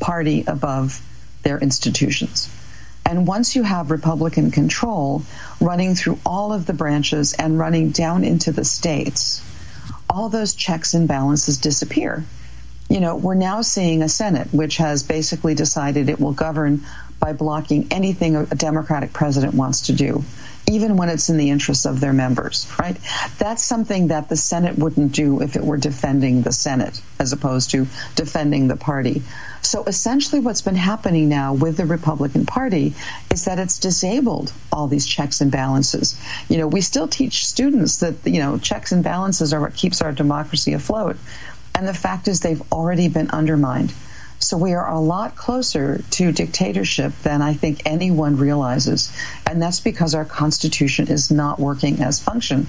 party above their institutions. And once you have Republican control running through all of the branches and running down into the states, all those checks and balances disappear. You know, we're now seeing a Senate which has basically decided it will govern by blocking anything a Democratic president wants to do, even when it's in the interests of their members, right? That's something that the Senate wouldn't do if it were defending the Senate as opposed to defending the party. So essentially what's been happening now with the Republican Party is that it's disabled all these checks and balances. You know, we still teach students that, you know, checks and balances are what keeps our democracy afloat. And the fact is they've already been undermined. So we are a lot closer to dictatorship than I think anyone realizes. And that's because our Constitution is not working as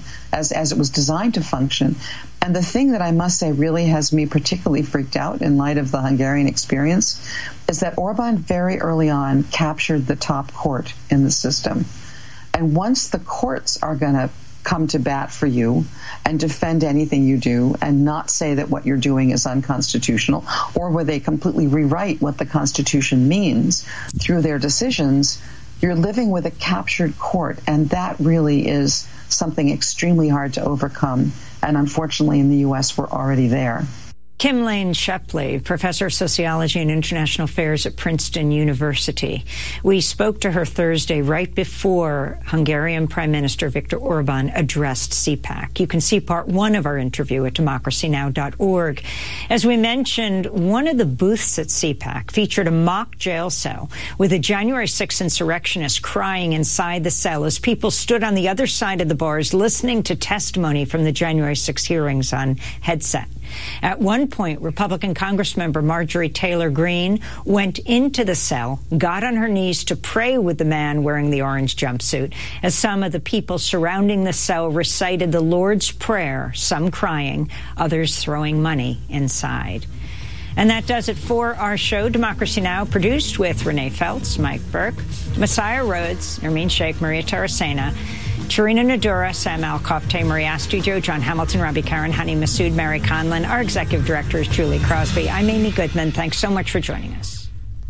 it was designed to function. And the thing that I must say really has me particularly freaked out in light of the Hungarian experience is that Orban very early on captured the top court in the system. And once the courts are going to come to bat for you and defend anything you do and not say that what you're doing is unconstitutional, or where they completely rewrite what the Constitution means through their decisions, you're living with a captured court, and that really is something extremely hard to overcome. And unfortunately, in the U.S., we're already there. Kim Lane Shepley, professor of sociology and international affairs at Princeton University. We spoke to her Thursday right before Hungarian Prime Minister Viktor Orban addressed CPAC. You can see part one of our interview at democracynow.org. As we mentioned, one of the booths at CPAC featured a mock jail cell with a January 6th insurrectionist crying inside the cell as people stood on the other side of the bars listening to testimony from the January 6th hearings on headset. At one point, Republican Congressmember Marjorie Taylor Greene went into the cell, got on her knees to pray with the man wearing the orange jumpsuit, as some of the people surrounding the cell recited the Lord's Prayer, some crying, others throwing money inside. And that does it for our show, Democracy Now!, produced with Renee Feltz, Mike Burke, Messiah Rhodes, Nermeen Sheikh, Maria Taracena, Sharina Nadura, Sam Alcoff, Marie Astudio, John Hamilton, Robbie Karen, Honey Massoud, Mary Conlon. Our executive director is Julie Crosby. I'm Amy Goodman. Thanks so much for joining us.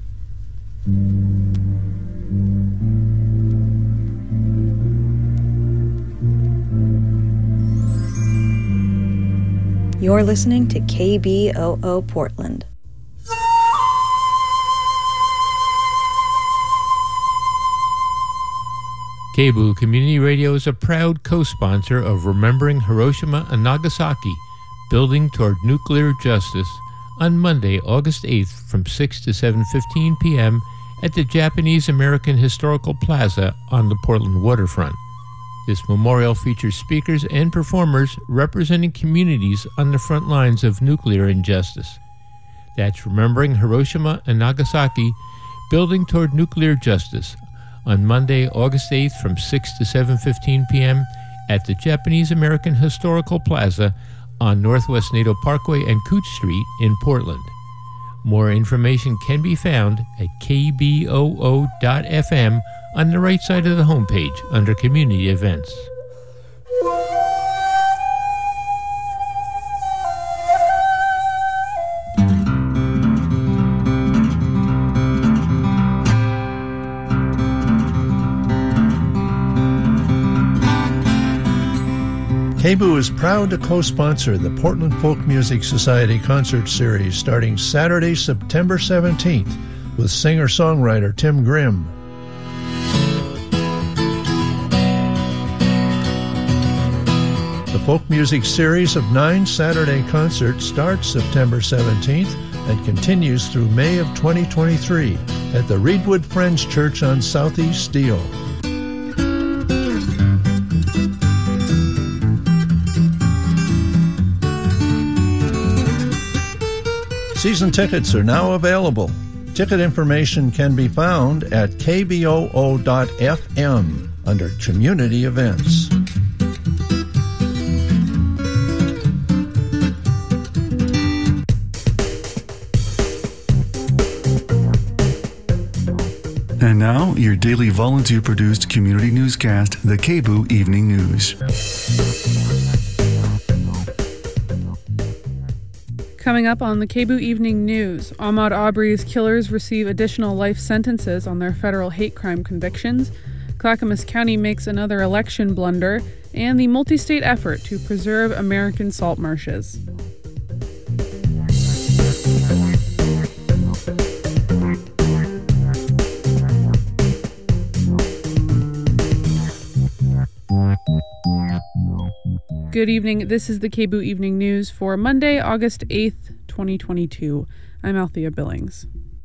You're listening to KBOO Portland. KBOO Community Radio is a proud co-sponsor of Remembering Hiroshima and Nagasaki, Building Toward Nuclear Justice, on Monday, August 8th from 6 to 7:15 p.m. at the Japanese American Historical Plaza on the Portland waterfront. This memorial features speakers and performers representing communities on the front lines of nuclear injustice. That's Remembering Hiroshima and Nagasaki, Building Toward Nuclear Justice, on Monday, August 8th from 6 to 7:15 p.m. at the Japanese American Historical Plaza on Northwest Nato Parkway and Cooch Street in Portland. More information can be found at kboo.fm on the right side of the homepage under Community Events. KBOO is proud to co-sponsor the Portland Folk Music Society concert series starting Saturday, September 17th with singer-songwriter Tim Grimm. The folk music series of 9 Saturday concerts starts September 17th and continues through May of 2023 at the Reedwood Friends Church on Southeast Steele. Season tickets are now available. Ticket information can be found at kboo.fm under Community Events. And now, your daily volunteer-produced community newscast, the KBOO Evening News. Coming up on the KBOO Evening News, Ahmaud Arbery's killers receive additional life sentences on their federal hate crime convictions, Clackamas County makes another election blunder, and the multi-state effort to preserve American salt marshes. Good evening. This is the KBOO Evening News for Monday, August 8th, 2022. I'm Althea Billings.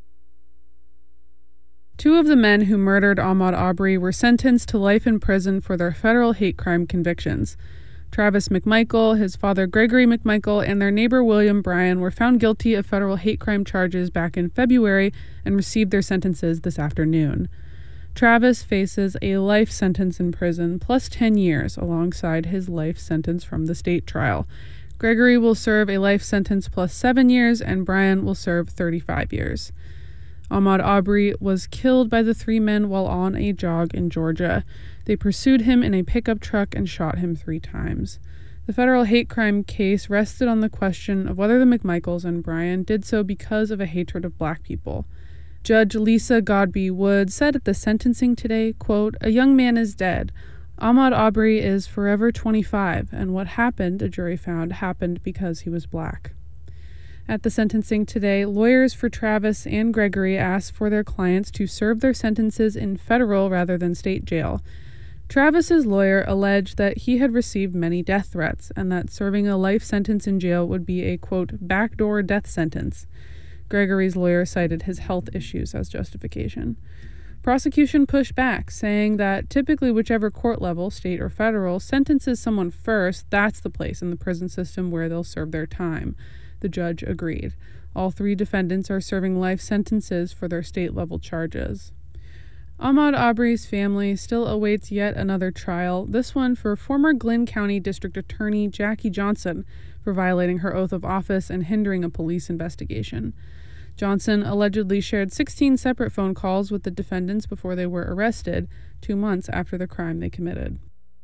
Two of the men who murdered Ahmaud Arbery were sentenced to life in prison for their federal hate crime convictions. Travis McMichael, his father Gregory McMichael, and their neighbor William Bryan were found guilty of federal hate crime charges back in February and received their sentences this afternoon. Travis faces a life sentence in prison plus 10 years alongside his life sentence from the state trial. Gregory will serve a life sentence plus 7 years, and Bryan will serve 35 years. Ahmaud Arbery was killed by the three men while on a jog in Georgia. They pursued him in a pickup truck and shot him 3 times. The federal hate crime case rested on the question of whether the McMichaels and Bryan did so because of a hatred of black people. Judge Lisa Godbey Wood said at the sentencing today, quote, "A young man is dead. Ahmaud Arbery is forever 25, and what happened, a jury found, happened because he was black." At the sentencing today, lawyers for Travis and Gregory asked for their clients to serve their sentences in federal rather than state jail. Travis's lawyer alleged that he had received many death threats and that serving a life sentence in jail would be a, quote, backdoor death sentence. Gregory's lawyer cited his health issues as justification. Prosecution pushed back, saying that typically whichever court level, state or federal, sentences someone first, that's the place in the prison system where they'll serve their time. The judge agreed. All 3 defendants are serving life sentences for their state-level charges. Ahmaud Arbery's family still awaits yet another trial, this one for former Glynn County District Attorney Jackie Johnson for violating her oath of office and hindering a police investigation. Johnson allegedly shared 16 separate phone calls with the defendants before they were arrested, 2 months after the crime they committed.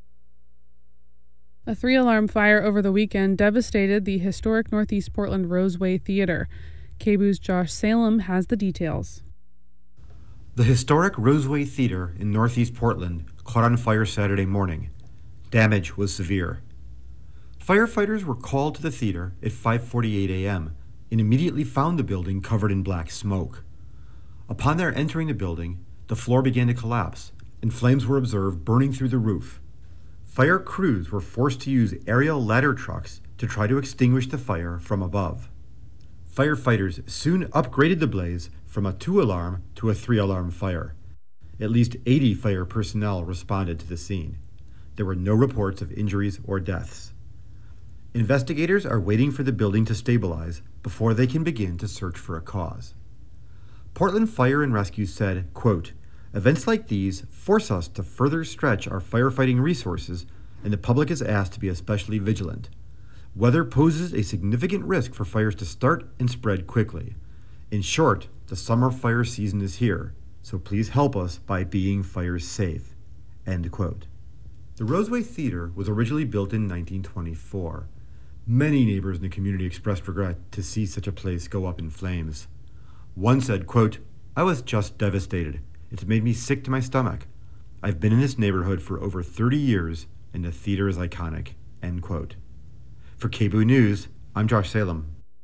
A 3-alarm fire over the weekend devastated the historic Northeast Portland Roseway Theater. KBOO's Josh Salem has the details. The historic Roseway Theater in Northeast Portland caught on fire Saturday morning. Damage was severe. Firefighters were called to the theater at 5:48 a.m. and immediately found the building covered in black smoke. Upon their entering the building, the floor began to collapse, and flames were observed burning through the roof. Fire crews were forced to use aerial ladder trucks to try to extinguish the fire from above. Firefighters soon upgraded the blaze from a 2-alarm to a 3-alarm fire. At least 80 fire personnel responded to the scene. There were no reports of injuries or deaths. Investigators are waiting for the building to stabilize before they can begin to search for a cause. Portland Fire and Rescue said, quote, "Events like these force us to further stretch our firefighting resources, and the public is asked to be especially vigilant. Weather poses a significant risk for fires to start and spread quickly. In short, the summer fire season is here, so please help us by being fires safe." End quote. The Roseway Theater was originally built in 1924. Many neighbors in the community expressed regret to see such a place go up in flames. One said, quote, "I was just devastated. It's made me sick to my stomach. I've been in this neighborhood for over 30 years, and the theater is iconic." End quote. For KBOO News, I'm Josh Salem.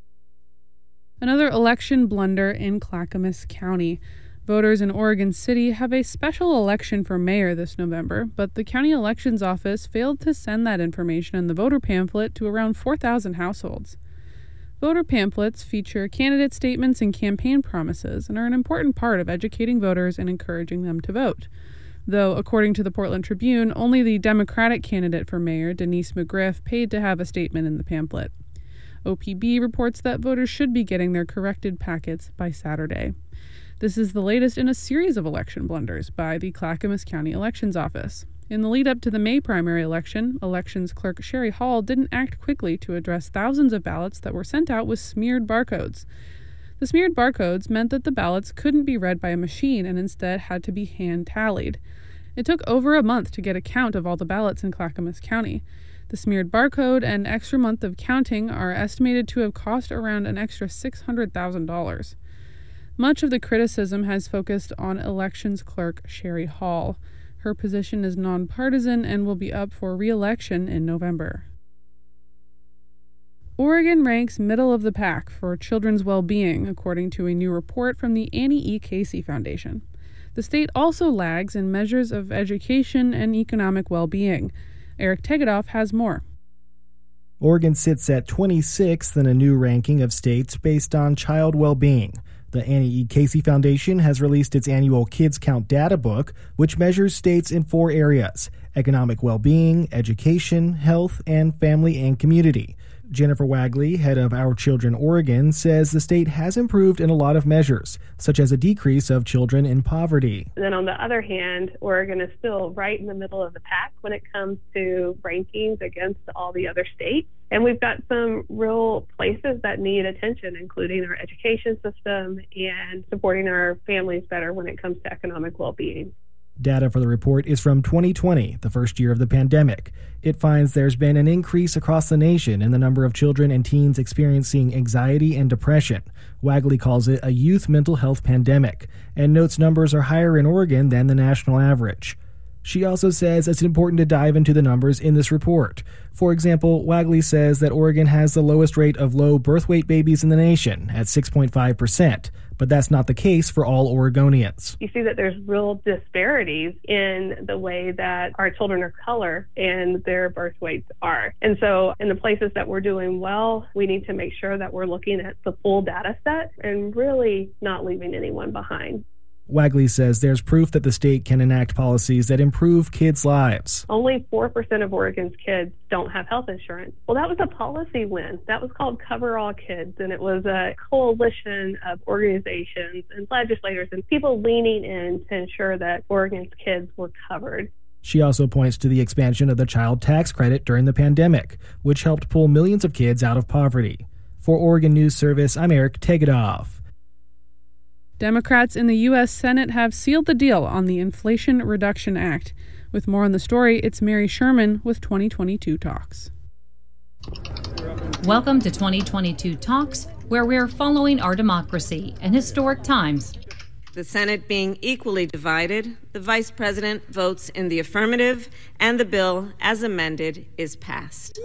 Another election blunder in Clackamas County. Voters in Oregon City have a special election for mayor this November, but the county elections office failed to send that information in the voter pamphlet to around 4,000 households. Voter pamphlets feature candidate statements and campaign promises and are an important part of educating voters and encouraging them to vote. Though, according to the Portland Tribune, only the Democratic candidate for mayor, Denise McGriff, paid to have a statement in the pamphlet. OPB reports that voters should be getting their corrected packets by Saturday. This is the latest in a series of election blunders by the Clackamas County Elections Office. In the lead-up to the May primary election, elections clerk Sherry Hall didn't act quickly to address thousands of ballots that were sent out with smeared barcodes. The smeared barcodes meant that the ballots couldn't be read by a machine and instead had to be hand-tallied. It took over a month to get a count of all the ballots in Clackamas County. The smeared barcode and extra month of counting are estimated to have cost around an extra $600,000. Much of the criticism has focused on elections clerk Sherry Hall. Her position is nonpartisan and will be up for re-election in November. Oregon ranks middle of the pack for children's well-being, according to a new report from the Annie E. Casey Foundation. The state also lags in measures of education and economic well-being. Eric Tegedoff has more. Oregon sits at 26th in a new ranking of states based on child well-being. The Annie E. Casey Foundation has released its annual Kids Count data book, which measures states in 4 areas: economic well-being, education, health, and family and community. Jennifer Wagley, head of Our Children Oregon, says the state has improved in a lot of measures, such as a decrease of children in poverty. Then on the other hand, Oregon is still right in the middle of the pack when it comes to rankings against all the other states. And we've got some real places that need attention, including our education system and supporting our families better when it comes to economic well-being. Data for the report is from 2020, the first year of the pandemic. It finds there's been an increase across the nation in the number of children and teens experiencing anxiety and depression. Wagley calls it a youth mental health pandemic, and notes numbers are higher in Oregon than the national average. She also says it's important to dive into the numbers in this report. For example, Wagley says that Oregon has the lowest rate of low birth weight babies in the nation at 6.5%, but that's not the case for all Oregonians. You see that there's real disparities in the way that our children of color and their birth weights are. And so in the places that we're doing well, we need to make sure that we're looking at the full data set and really not leaving anyone behind. Wagley says there's proof that the state can enact policies that improve kids' lives. Only 4% of Oregon's kids don't have health insurance. Well, that was a policy win. That was called Cover All Kids, and it was a coalition of organizations and legislators and people leaning in to ensure that Oregon's kids were covered. She also points to the expansion of the child tax credit during the pandemic, which helped pull millions of kids out of poverty. For Oregon News Service, I'm Eric Tegedoff. Democrats in the U.S. Senate have sealed the deal on the Inflation Reduction Act. With more on the story, it's Mary Sherman with 2022 Talks. Welcome to 2022 Talks, where we're following our democracy in historic times. The Senate being equally divided, the Vice President votes in the affirmative, and the bill, as amended, is passed.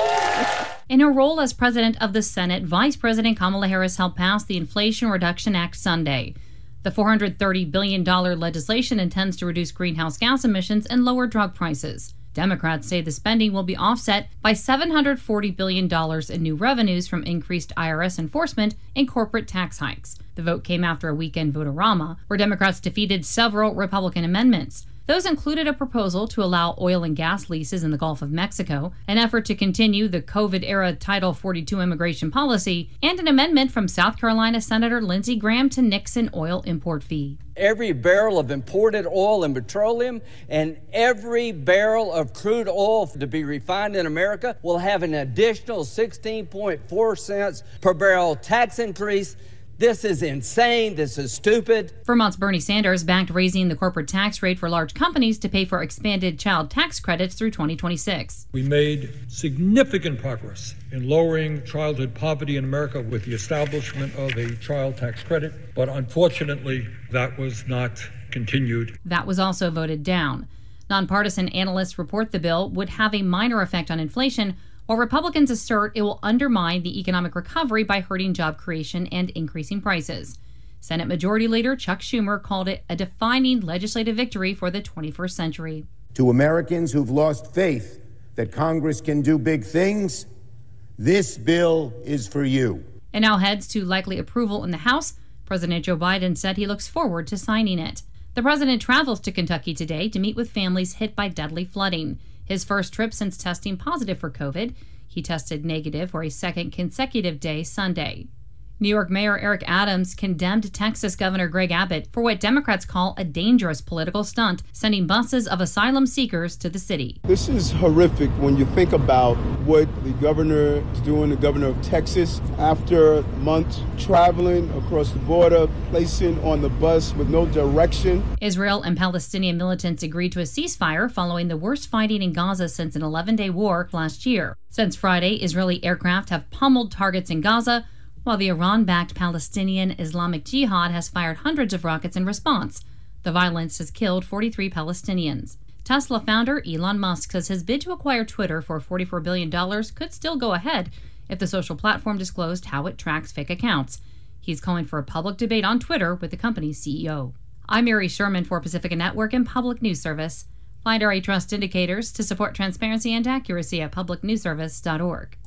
In her role as president of the Senate, Vice President Kamala Harris helped pass the Inflation Reduction Act Sunday. The $430 billion legislation intends to reduce greenhouse gas emissions and lower drug prices. Democrats say the spending will be offset by $740 billion in new revenues from increased IRS enforcement and corporate tax hikes. The vote came after a weekend vote-a-rama, where Democrats defeated several Republican amendments. Those included a proposal to allow oil and gas leases in the Gulf of Mexico, an effort to continue the COVID-era Title 42 immigration policy, and an amendment from South Carolina Senator Lindsey Graham to nix an oil import fee. Every barrel of imported oil and petroleum and every barrel of crude oil to be refined in America will have an additional 16.4 cents per barrel tax increase. This is insane. This is stupid. Vermont's Bernie Sanders backed raising the corporate tax rate for large companies to pay for expanded child tax credits through 2026. We made significant progress in lowering childhood poverty in America with the establishment of a child tax credit, but unfortunately, that was not continued. That was also voted down. Nonpartisan analysts report the bill would have a minor effect on inflation, while Republicans assert it will undermine the economic recovery by hurting job creation and increasing prices. Senate Majority Leader Chuck Schumer called it a defining legislative victory for the 21st century. To Americans who've lost faith that Congress can do big things, this bill is for you. And now heads to likely approval in the House. President Joe Biden said he looks forward to signing it. The president travels to Kentucky today to meet with families hit by deadly flooding. His first trip since testing positive for COVID. He tested negative for a second consecutive day Sunday. New York Mayor Eric Adams condemned Texas Governor Greg Abbott for what Democrats call a dangerous political stunt, sending buses of asylum seekers to the city. This is horrific when you think about what the governor is doing, the governor of Texas, after months traveling across the border, placing on the bus with no direction. Israel and Palestinian militants agreed to a ceasefire following the worst fighting in Gaza since an 11-day war last year. Since Friday, Israeli aircraft have pummeled targets in Gaza, while the Iran-backed Palestinian Islamic Jihad has fired hundreds of rockets in response. The violence has killed 43 Palestinians. Tesla founder Elon Musk says his bid to acquire Twitter for $44 billion could still go ahead if the social platform disclosed how it tracks fake accounts. He's calling for a public debate on Twitter with the company's CEO. I'm Mary Sherman for Pacifica Network and Public News Service. Find our trust indicators to support transparency and accuracy at publicnewsservice.org.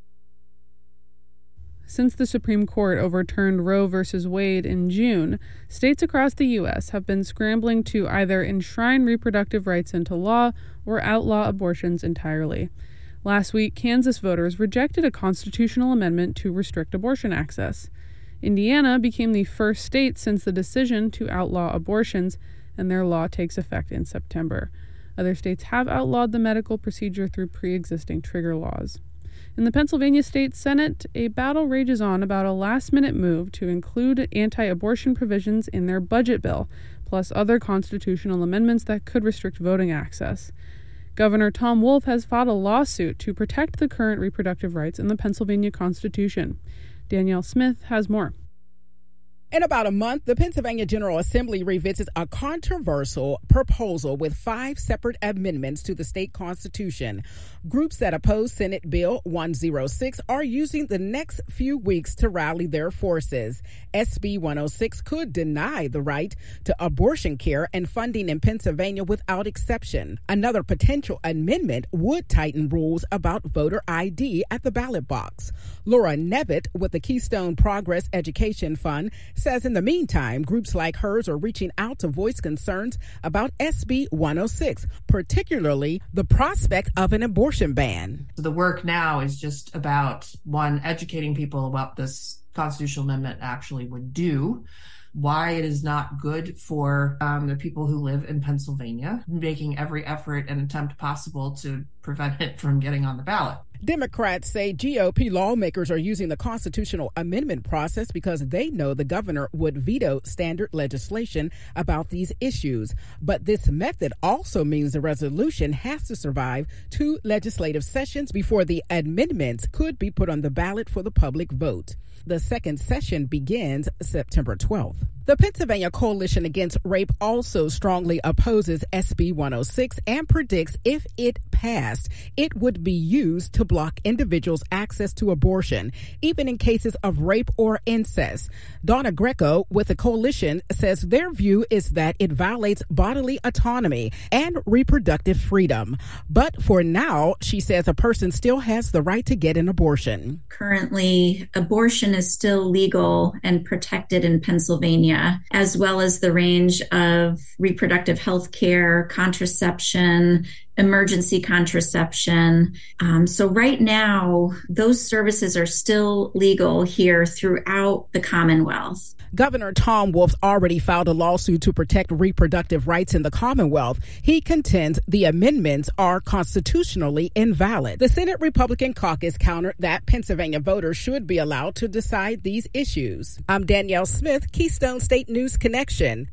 Since the Supreme Court overturned Roe v. Wade in June, states across the U.S. have been scrambling to either enshrine reproductive rights into law or outlaw abortions entirely. Last week, Kansas voters rejected a constitutional amendment to restrict abortion access. Indiana became the first state since the decision to outlaw abortions, and their law takes effect in September. Other states have outlawed the medical procedure through pre-existing trigger laws. In the Pennsylvania State Senate, a battle rages on about a last-minute move to include anti-abortion provisions in their budget bill, plus other constitutional amendments that could restrict voting access. Governor Tom Wolf has fought a lawsuit to protect the current reproductive rights in the Pennsylvania Constitution. Danielle Smith has more. In about a month, the Pennsylvania General Assembly revisits a controversial proposal with 5 separate amendments to the state constitution. Groups that oppose Senate Bill 106 are using the next few weeks to rally their forces. SB 106 could deny the right to abortion care and funding in Pennsylvania without exception. Another potential amendment would tighten rules about voter ID at the ballot box. Laura Nevitt with the Keystone Progress Education Fund says in the meantime, groups like hers are reaching out to voice concerns about SB 106, particularly the prospect of an abortion ban. The work now is just about, one, educating people about what this constitutional amendment actually would do, why it is not good for the people who live in Pennsylvania, making every effort and attempt possible to prevent it from getting on the ballot. Democrats say GOP lawmakers are using the constitutional amendment process because they know the governor would veto standard legislation about these issues. But this method also means the resolution has to survive 2 legislative sessions before the amendments could be put on the ballot for the public vote. The second session begins September 12th. The Pennsylvania Coalition Against Rape also strongly opposes SB 106 and predicts if it passed, it would be used to block individuals' access to abortion, even in cases of rape or incest. Donna Greco with the coalition says their view is that it violates bodily autonomy and reproductive freedom. But for now, she says a person still has the right to get an abortion. Currently, abortion is still legal and protected in Pennsylvania, as well as the range of reproductive health care, contraception, emergency contraception. So right now, those services are still legal here throughout the Commonwealth. Governor Tom Wolf already filed a lawsuit to protect reproductive rights in the Commonwealth. He contends the amendments are constitutionally invalid. The Senate Republican caucus countered that Pennsylvania voters should be allowed to decide these issues. I'm Danielle Smith, Keystone State News Connection.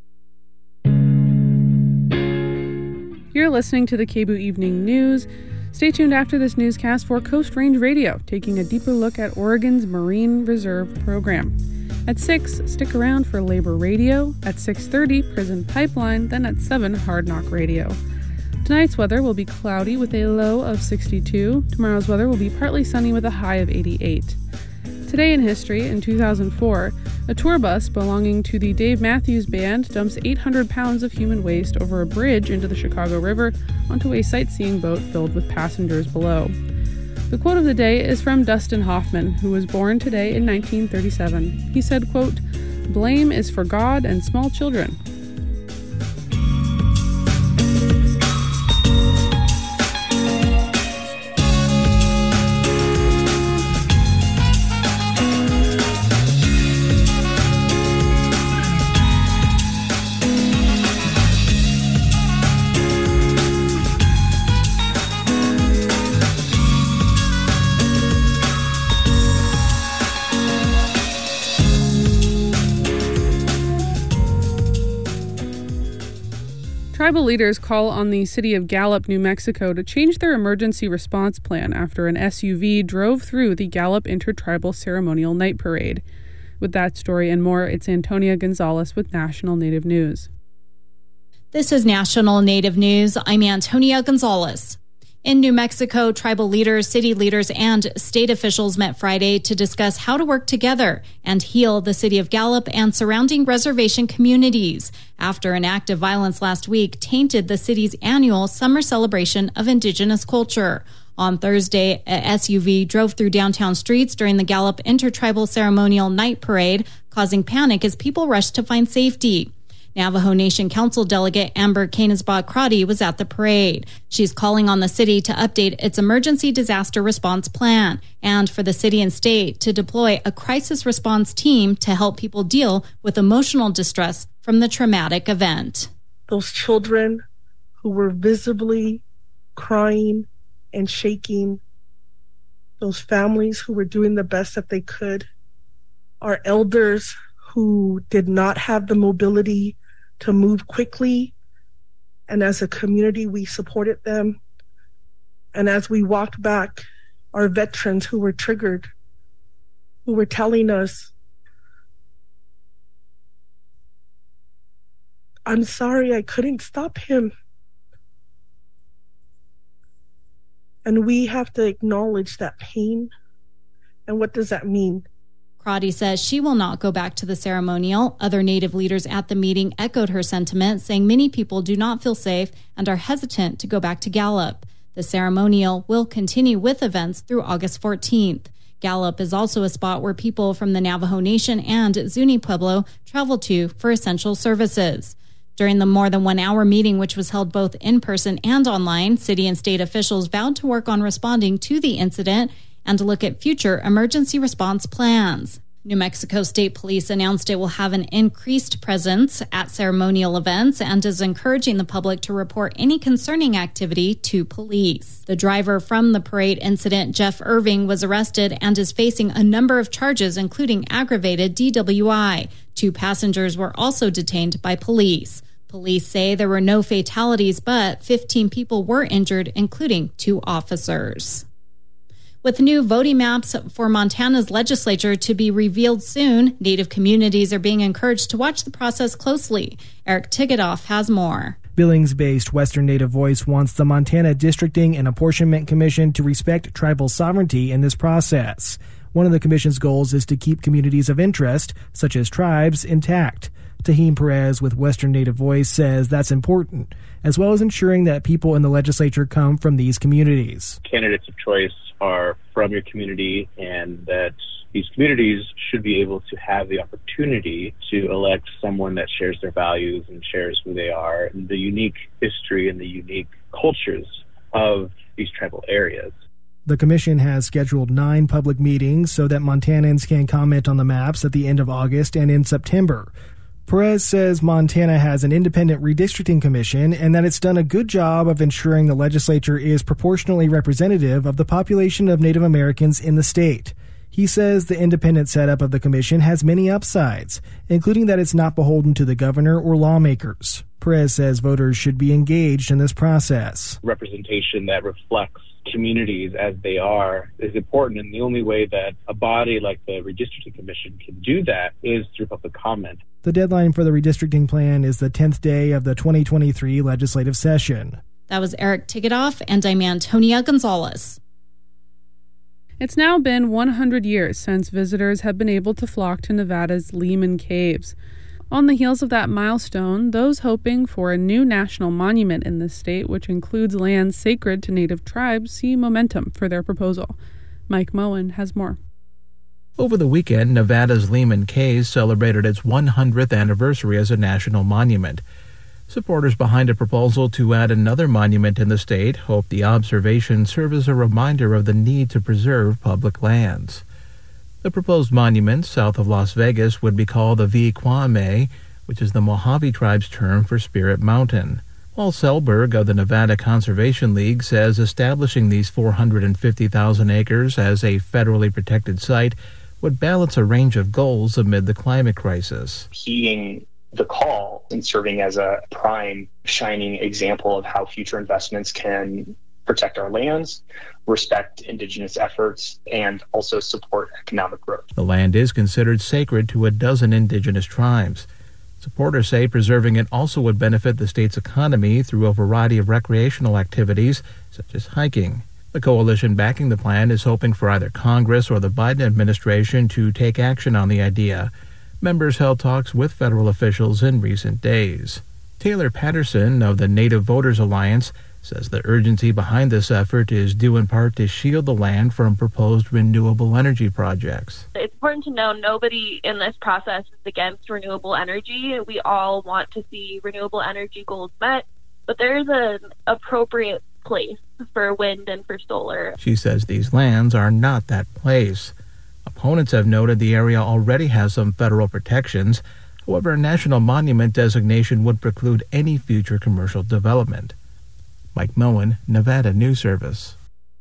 You're listening to the KBOO Evening News. Stay tuned after this newscast for Coast Range Radio, taking a deeper look at Oregon's Marine Reserve program. At 6, stick around for Labor Radio. At 6:30, Prison Pipeline. Then at 7, Hard Knock Radio. Tonight's weather will be cloudy with a low of 62. Tomorrow's weather will be partly sunny with a high of 88. Today in history, in 2004, a tour bus belonging to the Dave Matthews Band dumps 800 pounds of human waste over a bridge into the Chicago River onto a sightseeing boat filled with passengers below. The quote of the day is from Dustin Hoffman, who was born today in 1937. He said, quote, "Blame is for God and small children." Tribal leaders call on the city of Gallup, New Mexico to change their emergency response plan after an SUV drove through the Gallup Intertribal Ceremonial Night Parade. With that story and more, it's Antonia Gonzalez with National Native News. This is National Native News. I'm Antonia Gonzalez. In New Mexico, tribal leaders, city leaders, and state officials met Friday to discuss how to work together and heal the city of Gallup and surrounding reservation communities after an act of violence last week tainted the city's annual summer celebration of Indigenous culture. On Thursday, a SUV drove through downtown streets during the Gallup Intertribal Ceremonial Night Parade, causing panic as people rushed to find safety. Navajo Nation Council delegate Amber Canisbah-Crotty was at the parade. She's calling on the city to update its emergency disaster response plan and for the city and state to deploy a crisis response team to help people deal with emotional distress from the traumatic event. Those children who were visibly crying and shaking, those families who were doing the best that they could, our elders who did not have the mobility to move quickly. And as a community, we supported them. And as we walked back, our veterans who were triggered, who were telling us, I'm sorry, I couldn't stop him. And we have to acknowledge that pain. And what does that mean? Crotty says she will not go back to the ceremonial. Other Native leaders at the meeting echoed her sentiment, saying many people do not feel safe and are hesitant to go back to Gallup. The ceremonial will continue with events through August 14th. Gallup is also a spot where people from the Navajo Nation and Zuni Pueblo travel to for essential services. During the more than 1 hour meeting, which was held both in person and online, city and state officials vowed to work on responding to the incident and to look at future emergency response plans. New Mexico State Police announced it will have an increased presence at ceremonial events and is encouraging the public to report any concerning activity to police. The driver from the parade incident, Jeff Irving, was arrested and is facing a number of charges, including aggravated DWI. 2 passengers were also detained by police. Police say there were no fatalities, but 15 people were injured, including 2 officers. With new voting maps for Montana's legislature to be revealed soon, Native communities are being encouraged to watch the process closely. Eric Tigadoff has more. Billings-based Western Native Voice wants the Montana Districting and Apportionment Commission to respect tribal sovereignty in this process. One of the commission's goals is to keep communities of interest, such as tribes, intact. Tahim Perez with Western Native Voice says that's important, as well as ensuring that people in the legislature come from these communities. Candidates of choice are from your community, and that these communities should be able to have the opportunity to elect someone that shares their values and shares who they are, and the unique history and the unique cultures of these tribal areas. The commission has scheduled 9 public meetings so that Montanans can comment on the maps at the end of August and in September. Perez says Montana has an independent redistricting commission and that it's done a good job of ensuring the legislature is proportionally representative of the population of Native Americans in the state. He says the independent setup of the commission has many upsides, including that it's not beholden to the governor or lawmakers. Perez says voters should be engaged in this process. Representation that reflects communities as they are is important, and the only way that a body like the Redistricting Commission can do that is through public comment. The deadline for the redistricting plan is the 10th day of the 2023 legislative session. That was Eric Tigadoff, and I'm Antonia Gonzalez. It's now been 100 years since visitors have been able to flock to Nevada's Lehman Caves. On the heels of that milestone, those hoping for a new national monument in the state, which includes lands sacred to Native tribes, see momentum for their proposal. Mike Moen has more. Over the weekend, Nevada's Lehman Caves celebrated its 100th anniversary as a national monument. Supporters behind a proposal to add another monument in the state hope the observation serves as a reminder of the need to preserve public lands. The proposed monument south of Las Vegas would be called the Vikwame, which is the Mojave tribe's term for Spirit Mountain. Paul Selberg of the Nevada Conservation League says establishing these 450,000 acres as a federally protected site would balance a range of goals amid the climate crisis. Heating the call and serving as a prime shining example of how future investments can protect our lands, respect indigenous efforts, and also support economic growth. The land is considered sacred to a dozen indigenous tribes. Supporters say preserving it also would benefit the state's economy through a variety of recreational activities, such as hiking. The coalition backing the plan is hoping for either Congress or the Biden administration to take action on the idea. Members held talks with federal officials in recent days. Taylor Patterson of the Native Voters Alliance says the urgency behind this effort is due in part to shield the land from proposed renewable energy projects. It's important to know nobody in this process is against renewable energy. We all want to see renewable energy goals met, but there's an appropriate place for wind and for solar. She says these lands are not that place. Opponents have noted the area already has some federal protections. However, a national monument designation would preclude any future commercial development. Mike Moen, Nevada News Service.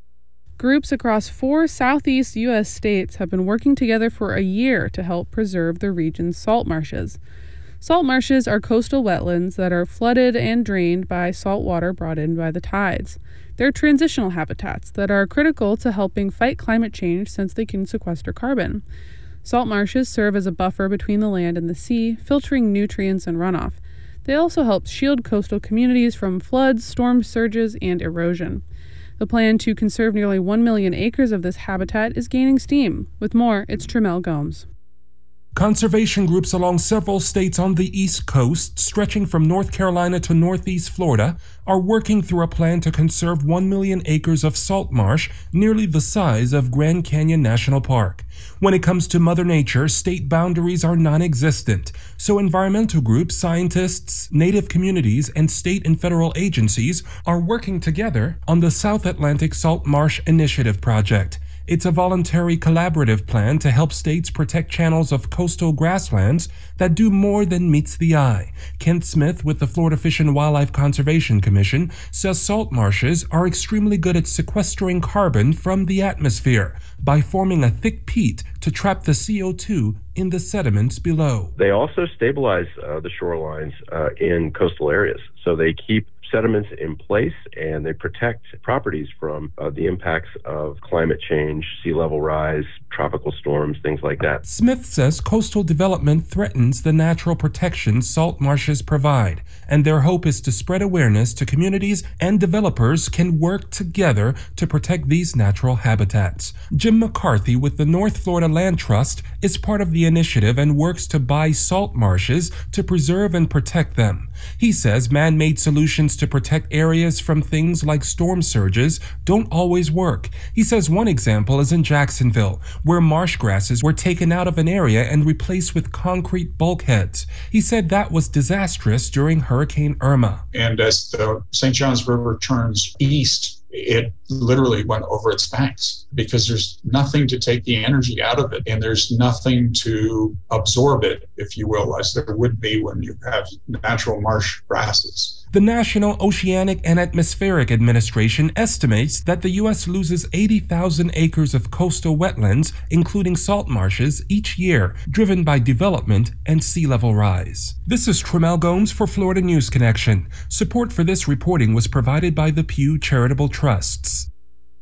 Groups across 4 southeast U.S. states have been working together for a year to help preserve the region's salt marshes. Salt marshes are coastal wetlands that are flooded and drained by salt water brought in by the tides. They're transitional habitats that are critical to helping fight climate change since they can sequester carbon. Salt marshes serve as a buffer between the land and the sea, filtering nutrients and runoff. They also help shield coastal communities from floods, storm surges, and erosion. The plan to conserve nearly 1 million acres of this habitat is gaining steam. With more, it's Tramel Gomes. Conservation groups along several states on the East Coast, stretching from North Carolina to Northeast Florida, are working through a plan to conserve 1 million acres of salt marsh, nearly the size of Grand Canyon National Park. When it comes to Mother Nature, state boundaries are non-existent, so environmental groups, scientists, native communities, and state and federal agencies are working together on the South Atlantic Salt Marsh Initiative project. It's a voluntary collaborative plan to help states protect channels of coastal grasslands that do more than meets the eye. Kent Smith with the Florida Fish and Wildlife Conservation Commission says salt marshes are extremely good at sequestering carbon from the atmosphere by forming a thick peat to trap the CO2 in the sediments below. They also stabilize the shorelines in coastal areas, so they keep sediments in place and they protect properties from the impacts of climate change, sea level rise, tropical storms, things like that. Smith says coastal development threatens the natural protection salt marshes provide, and their hope is to spread awareness to communities and developers can work together to protect these natural habitats. Jim McCarthy with the North Florida Land Trust is part of the initiative and works to buy salt marshes to preserve and protect them. He says man-made solutions to protect areas from things like storm surges don't always work. He says one example is in Jacksonville, where marsh grasses were taken out of an area and replaced with concrete bulkheads. He said that was disastrous during Hurricane Irma. And as the St. Johns River turns east, it literally went over its banks because there's nothing to take the energy out of it and there's nothing to absorb it, if you will, as there would be when you have natural marsh grasses. The National Oceanic and Atmospheric Administration estimates that the U.S. loses 80,000 acres of coastal wetlands, including salt marshes, each year, driven by development and sea level rise. This is Tramel Gomes for Florida News Connection. Support for this reporting was provided by the Pew Charitable Trusts.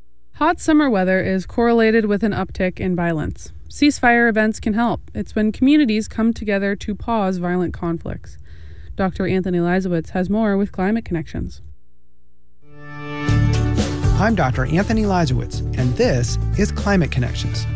Hot summer weather is correlated with an uptick in violence. Ceasefire events can help. It's when communities come together to pause violent conflicts. Dr. Anthony Leisowitz has more with Climate Connections. I'm Dr. Anthony Leisowitz, and this is Climate Connections.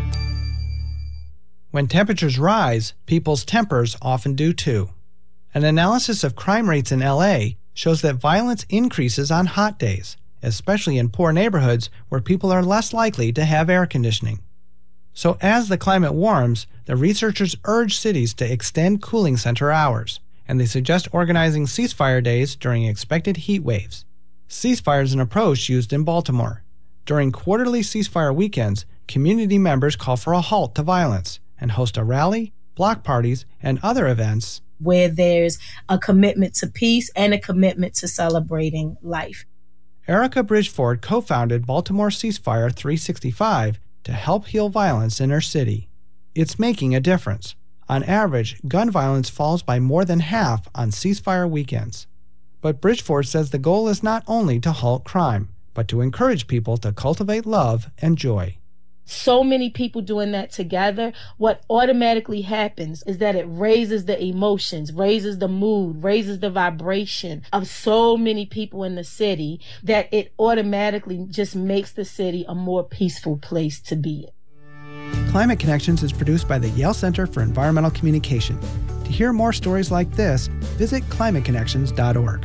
When temperatures rise, people's tempers often do too. An analysis of crime rates in LA shows that violence increases on hot days, especially in poor neighborhoods where people are less likely to have air conditioning. So as the climate warms, the researchers urge cities to extend cooling center hours, and they suggest organizing ceasefire days during expected heat waves. Ceasefire is an approach used in Baltimore. During quarterly ceasefire weekends, community members call for a halt to violence and host a rally, block parties, and other events where there's a commitment to peace and a commitment to celebrating life. Erica Bridgeford co-founded Baltimore Ceasefire 365 to help heal violence in her city. It's making a difference. On average, gun violence falls by more than half on ceasefire weekends. But Bridgeford says the goal is not only to halt crime, but to encourage people to cultivate love and joy. So many people doing that together, what automatically happens is that it raises the emotions, raises the mood, raises the vibration of so many people in the city that it automatically just makes the city a more peaceful place to be in. Climate Connections is produced by the Yale Center for Environmental Communication. To hear more stories like this, visit climateconnections.org.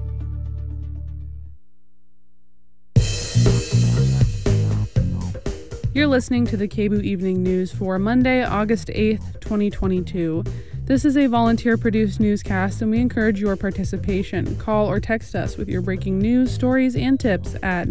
You're listening to the KBOO Evening News for Monday, August 8th, 2022. This is a volunteer-produced newscast, and we encourage your participation. Call or text us with your breaking news, stories, and tips at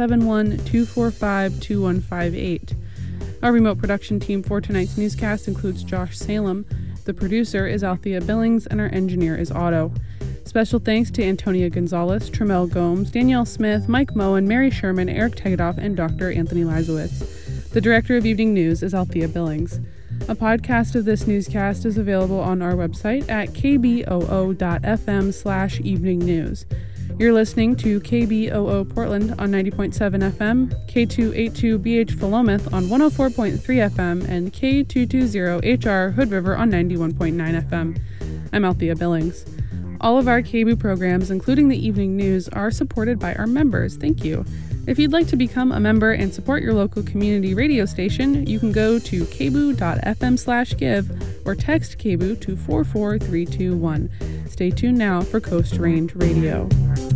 971-245-2158. Our remote production team for tonight's newscast includes Josh Salem. The producer is Althea Billings, and our engineer is Otto. Special thanks to Antonia Gonzalez, Tremel Gomes, Danielle Smith, Mike Moen, Mary Sherman, Eric Tegedoff, and Dr. Anthony Leibowitz. The director of Evening News is Althea Billings. A podcast of this newscast is available on our website at kboo.fm/evening news. You're listening to KBOO Portland on 90.7 FM, K282BH Philomath on 104.3 FM, and K220HR Hood River on 91.9 FM. I'm Althea Billings. All of our KBOO programs, including the Evening News, are supported by our members. Thank you. If you'd like to become a member and support your local community radio station, you can go to kboo.fm/give or text KBOO to 44321. Stay tuned now for Coast Range Radio.